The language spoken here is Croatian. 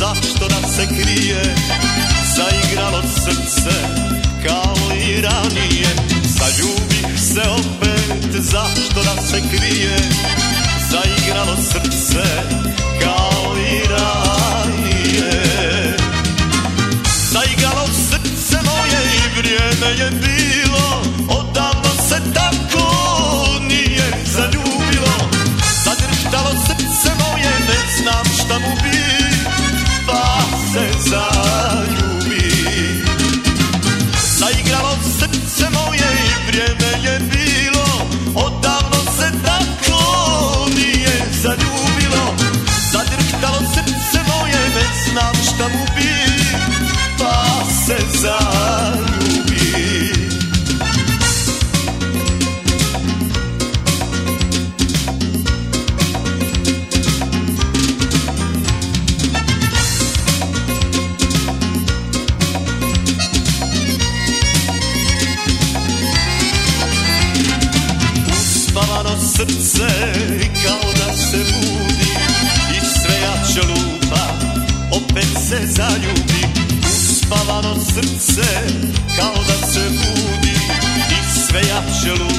zašto da se krije, zaigralo srce kao i ranije. Zaljubih se opet, zašto da se krije, zaigralo srce kao i ranije. Zaigralo srce moje i vrijeme je bilo, odavno se tako nije zaljubilo. Zadrhtalo srce moje, ne znam šta mu bi, pa se zaljubi. Zaigralo srce moje i vrijeme je bilo, odavno se tako nije zaljubilo. Zadrhtalo srce moje, ne znam šta mu bi, pa se zaljubi. Uspavano srce kao da se budi i sve jače lupa, opet se zaljubi. Uspavano srce kao da se budi i sve jače lupa,